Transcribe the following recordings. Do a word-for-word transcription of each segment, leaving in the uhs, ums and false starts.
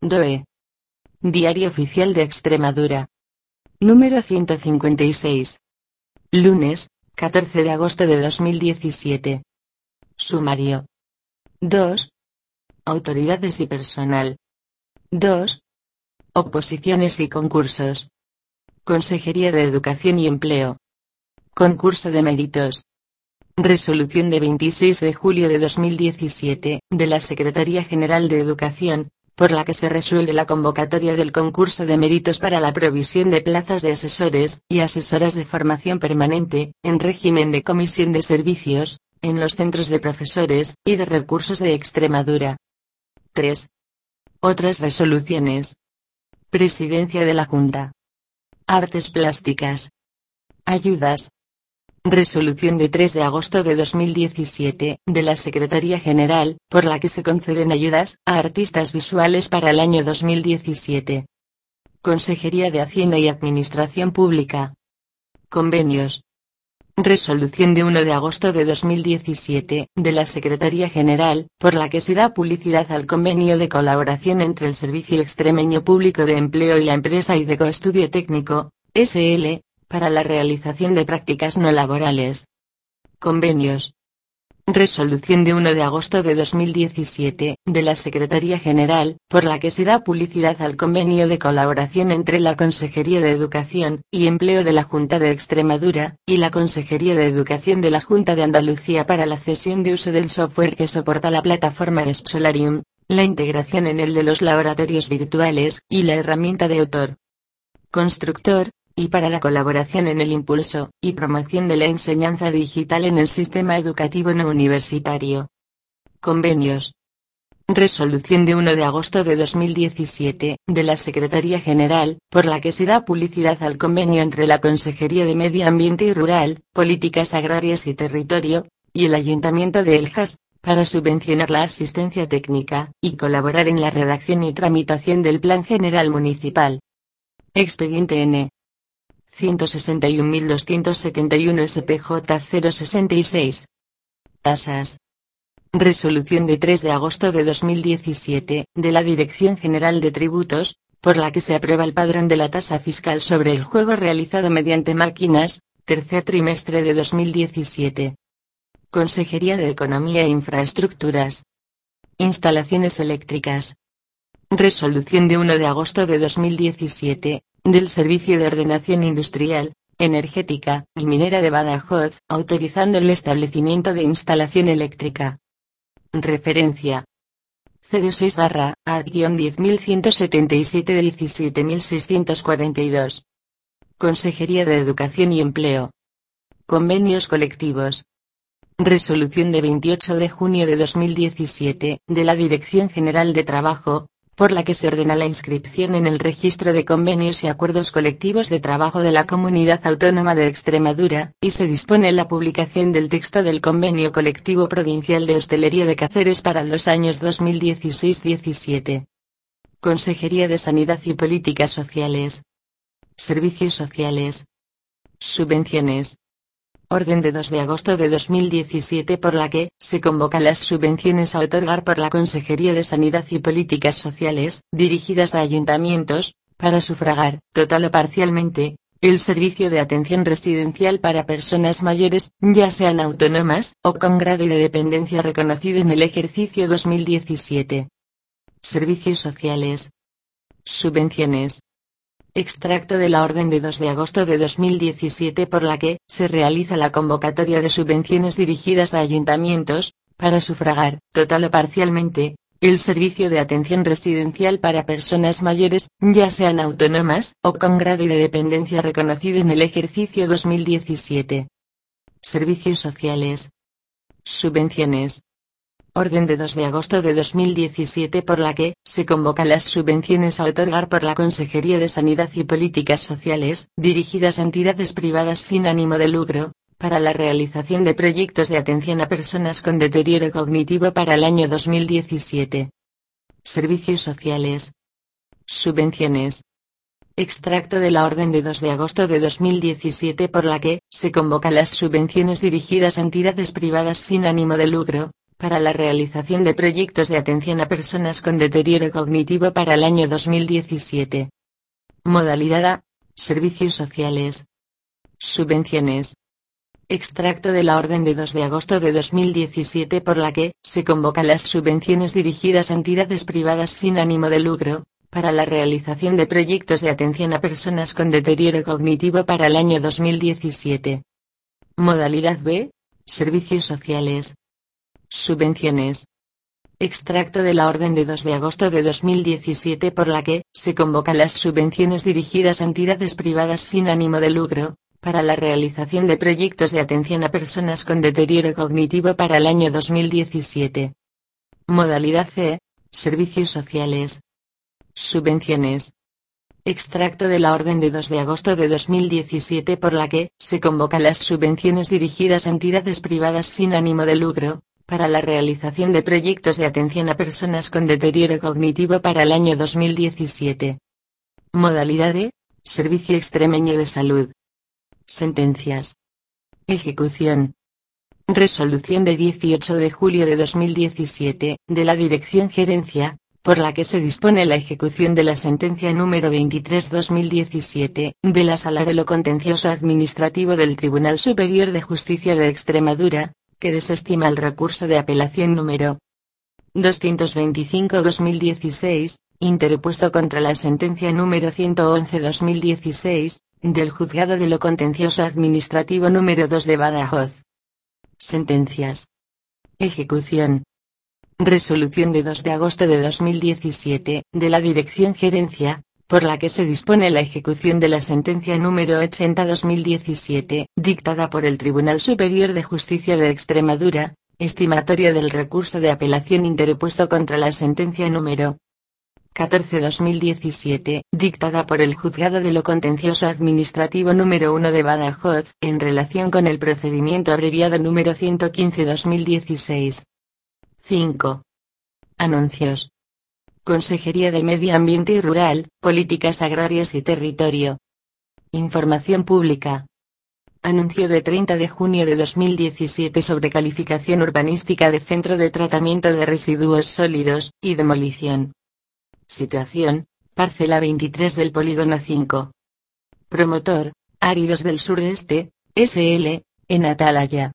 D O E. Diario Oficial de Extremadura. Número ciento cincuenta y seis. Lunes, catorce de agosto de dos mil diecisiete. Sumario. dos. Autoridades y personal. dos. Oposiciones y concursos. Consejería de Educación y Empleo. Concurso de méritos. Resolución de veintiséis de julio de dos mil diecisiete, de la Secretaría General de Educación, por la que se resuelve la convocatoria del concurso de méritos para la provisión de plazas de asesores y asesoras de formación permanente, en régimen de comisión de servicios, en los centros de profesores y de recursos de Extremadura. tres. Otras resoluciones. Presidencia de la Junta. Artes plásticas. Ayudas. Resolución de tres de agosto de dos mil diecisiete, de la Secretaría General, por la que se conceden ayudas a artistas visuales para el año dos mil diecisiete. Consejería de Hacienda y Administración Pública. Convenios. Resolución de uno de agosto de dos mil diecisiete, de la Secretaría General, por la que se da publicidad al convenio de colaboración entre el Servicio Extremeño Público de Empleo y la empresa Ideco-Estudio Técnico, S L, para la realización de prácticas no laborales. Convenios. Resolución de uno de agosto de dos mil diecisiete, de la Secretaría General, por la que se da publicidad al convenio de colaboración entre la Consejería de Educación y Empleo de la Junta de Extremadura, y la Consejería de Educación de la Junta de Andalucía para la cesión de uso del software que soporta la plataforma Solarium, la integración en el de los laboratorios virtuales, y la herramienta de autor constructor, y para la colaboración en el impulso y promoción de la enseñanza digital en el sistema educativo no universitario. Convenios. Resolución de uno de agosto de dos mil diecisiete, de la Secretaría General, por la que se da publicidad al convenio entre la Consejería de Medio Ambiente y Rural, Políticas Agrarias y Territorio, y el Ayuntamiento de Eljas, para subvencionar la asistencia técnica, y colaborar en la redacción y tramitación del Plan General Municipal. Expediente N. ciento sesenta y un mil doscientos setenta y uno S P J cero sesenta y seis. Tasas. Resolución de tres de agosto de dos mil diecisiete, de la Dirección General de Tributos, por la que se aprueba el padrón de la tasa fiscal sobre el juego realizado mediante máquinas, tercer trimestre de dos mil diecisiete. Consejería de Economía e Infraestructuras. Instalaciones eléctricas. Resolución de uno de agosto de dos mil diecisiete, del Servicio de Ordenación Industrial, Energética y Minera de Badajoz, autorizando el establecimiento de instalación eléctrica. Referencia. cero seis barra A diez mil ciento setenta y siete de diecisiete mil seiscientos cuarenta y dos. Consejería de Educación y Empleo. Convenios colectivos. Resolución de veintiocho de junio de dos mil diecisiete, de la Dirección General de Trabajo, por la que se ordena la inscripción en el Registro de Convenios y Acuerdos Colectivos de Trabajo de la Comunidad Autónoma de Extremadura, y se dispone la publicación del texto del Convenio Colectivo Provincial de Hostelería de Cáceres para los años dos mil dieciséis diecisiete. Consejería de Sanidad y Políticas Sociales. Servicios Sociales. Subvenciones. Orden de dos de agosto de dos mil diecisiete por la que se convocan las subvenciones a otorgar por la Consejería de Sanidad y Políticas Sociales, dirigidas a ayuntamientos, para sufragar, total o parcialmente, el servicio de atención residencial para personas mayores, ya sean autónomas, o con grado de dependencia reconocido en el ejercicio dos mil diecisiete. Servicios Sociales. Subvenciones. Extracto de la orden de dos de agosto de dos mil diecisiete por la que se realiza la convocatoria de subvenciones dirigidas a ayuntamientos, para sufragar, total o parcialmente, el servicio de atención residencial para personas mayores, ya sean autónomas, o con grado de dependencia reconocido en el ejercicio dos mil diecisiete. Servicios Sociales. Subvenciones. Orden de dos de agosto de dos mil diecisiete por la que se convocan las subvenciones a otorgar por la Consejería de Sanidad y Políticas Sociales, dirigidas a entidades privadas sin ánimo de lucro, para la realización de proyectos de atención a personas con deterioro cognitivo para el año dos mil diecisiete. Servicios Sociales. Subvenciones. Extracto de la orden de dos de agosto de dos mil diecisiete por la que se convocan las subvenciones dirigidas a entidades privadas sin ánimo de lucro, para la realización de proyectos de atención a personas con deterioro cognitivo para el año dos mil diecisiete. Modalidad A. Servicios sociales. Subvenciones. Extracto de la orden de dos de agosto de dos mil diecisiete por la que se convocan las subvenciones dirigidas a entidades privadas sin ánimo de lucro, para la realización de proyectos de atención a personas con deterioro cognitivo para el año dos mil diecisiete. Modalidad B. Servicios sociales. Subvenciones. Extracto de la orden de dos de agosto de dos mil diecisiete por la que se convocan las subvenciones dirigidas a entidades privadas sin ánimo de lucro, para la realización de proyectos de atención a personas con deterioro cognitivo para el año dos mil diecisiete. Modalidad C. Servicios sociales. Subvenciones. Extracto de la orden de dos de agosto de dos mil diecisiete por la que se convocan las subvenciones dirigidas a entidades privadas sin ánimo de lucro, para la realización de proyectos de atención a personas con deterioro cognitivo para el año dos mil diecisiete. Modalidad D. Servicio Extremeño de Salud. Sentencias. Ejecución. Resolución de dieciocho de julio de dos mil diecisiete, de la Dirección Gerencia, por la que se dispone la ejecución de la sentencia número veintitrés barra dos mil diecisiete, de la Sala de lo Contencioso Administrativo del Tribunal Superior de Justicia de Extremadura, que desestima el recurso de apelación número doscientos veinticinco barra dos mil dieciséis, interpuesto contra la sentencia número ciento once barra dos mil dieciséis, del Juzgado de lo Contencioso Administrativo número dos de Badajoz. Sentencias. Ejecución. Resolución de dos de agosto de dos mil diecisiete, de la Dirección Gerencia, por la que se dispone la ejecución de la sentencia número ochenta barra dos mil diecisiete, dictada por el Tribunal Superior de Justicia de Extremadura, estimatoria del recurso de apelación interpuesto contra la sentencia número catorce barra dos mil diecisiete, dictada por el Juzgado de lo Contencioso Administrativo número uno de Badajoz, en relación con el procedimiento abreviado número ciento quince barra dos mil dieciséis. cinco. Anuncios. Consejería de Medio Ambiente y Rural, Políticas Agrarias y Territorio. Información pública. Anuncio de treinta de junio de dos mil diecisiete sobre calificación urbanística de Centro de Tratamiento de Residuos Sólidos, y demolición. Situación, parcela veintitrés del Polígono cinco. Promotor, Áridos del Sureste, S L, en Atalaya.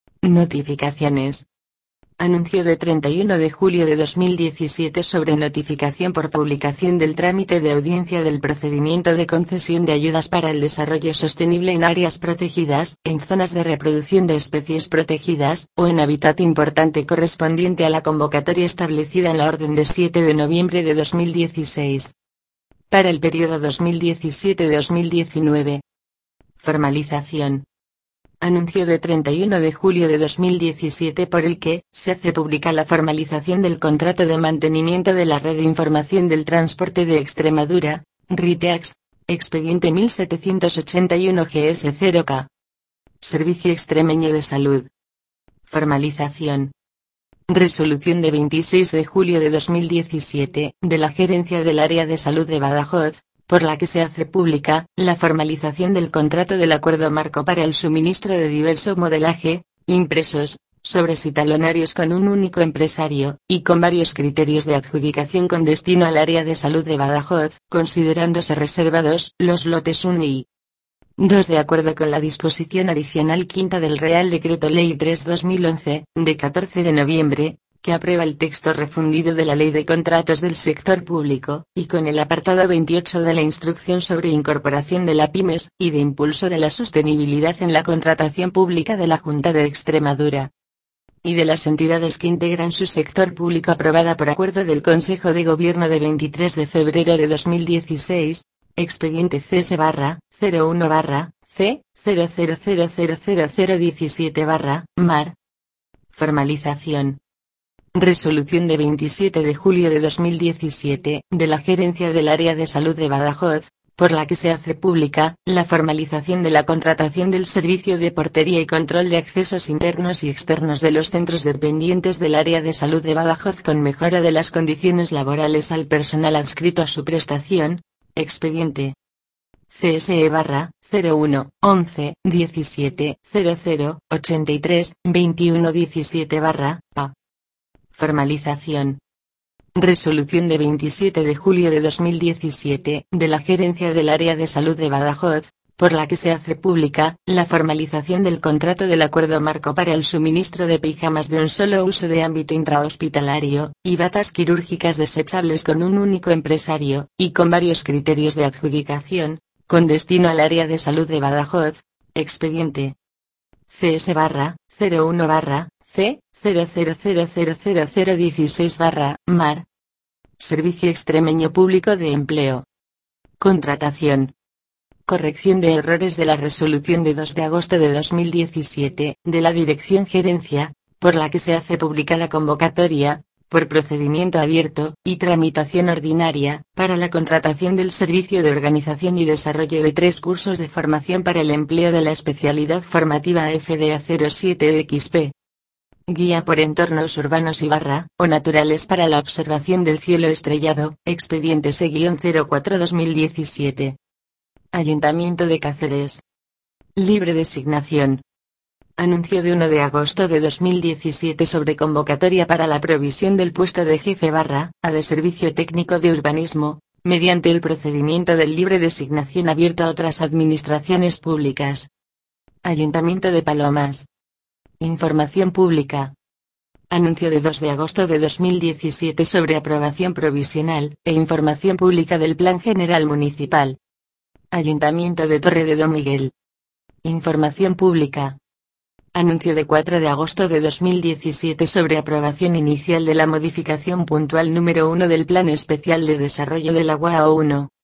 Notificaciones. Anuncio de treinta y uno de julio de dos mil diecisiete sobre notificación por publicación del trámite de audiencia del procedimiento de concesión de ayudas para el desarrollo sostenible en áreas protegidas, en zonas de reproducción de especies protegidas, o en hábitat importante correspondiente a la convocatoria establecida en la orden de siete de noviembre de dos mil dieciséis. Para el periodo dos mil diecisiete a dos mil diecinueve. Formalización. Anuncio de treinta y uno de julio de dos mil diecisiete por el que se hace pública la formalización del contrato de mantenimiento de la Red de Información del Transporte de Extremadura, RITEAX, expediente mil setecientos ochenta y uno G S cero K. Servicio Extremeño de Salud. Formalización. Resolución de veintiséis de julio de dos mil diecisiete, de la Gerencia del Área de Salud de Badajoz, por la que se hace pública la formalización del contrato del acuerdo marco para el suministro de diverso modelaje, impresos, sobres y talonarios con un único empresario, y con varios criterios de adjudicación con destino al área de salud de Badajoz, considerándose reservados los lotes uno y dos de acuerdo con la disposición adicional quinta del Real Decreto Ley tres barra dos mil once, de catorce de noviembre, que aprueba el texto refundido de la Ley de Contratos del Sector Público, y con el apartado veintiocho de la Instrucción sobre Incorporación de la Pymes, y de Impulso de la Sostenibilidad en la Contratación Pública de la Junta de Extremadura, y de las entidades que integran su sector público, aprobada por acuerdo del Consejo de Gobierno de veintitrés de febrero de dos mil dieciséis, expediente C S barra cero uno barra C cero cero cero cero cero cero diecisiete barra Mar. Formalización. Resolución de veintisiete de julio de dos mil diecisiete, de la Gerencia del Área de Salud de Badajoz, por la que se hace pública la formalización de la contratación del servicio de portería y control de accesos internos y externos de los centros dependientes del Área de Salud de Badajoz con mejora de las condiciones laborales al personal adscrito a su prestación, expediente C S E barra cero uno once diecisiete cero cero ochenta y tres veintiuno diecisiete barra A. Formalización. Resolución de veintisiete de julio de dos mil diecisiete, de la Gerencia del Área de Salud de Badajoz, por la que se hace pública la formalización del contrato del acuerdo marco para el suministro de pijamas de un solo uso de ámbito intrahospitalario, y batas quirúrgicas desechables con un único empresario, y con varios criterios de adjudicación, con destino al área de salud de Badajoz, expediente C S barra cero uno barra C cero cero cero cero cero cero dieciséis barra Mar. Servicio Extremeño Público de Empleo. Contratación. Corrección de errores de la resolución de dos de agosto de dos mil diecisiete, de la Dirección Gerencia, por la que se hace pública la convocatoria, por procedimiento abierto, y tramitación ordinaria, para la contratación del servicio de organización y desarrollo de tres cursos de formación para el empleo de la especialidad formativa F D A cero siete X P. Guía por entornos urbanos y barra, o naturales para la observación del cielo estrellado, expediente C cero cuatro barra dos mil diecisiete. Ayuntamiento de Cáceres. Libre designación. Anuncio de uno de agosto de dos mil diecisiete sobre convocatoria para la provisión del puesto de jefe barra, A de Servicio Técnico de Urbanismo, mediante el procedimiento de libre designación abierto a otras administraciones públicas. Ayuntamiento de Palomas. Información pública. Anuncio de dos de agosto de dos mil diecisiete sobre aprobación provisional, e información pública del Plan General Municipal. Ayuntamiento de Torre de Don Miguel. Información pública. Anuncio de cuatro de agosto de dos mil diecisiete sobre aprobación inicial de la modificación puntual número uno del Plan Especial de Desarrollo del Agua A uno.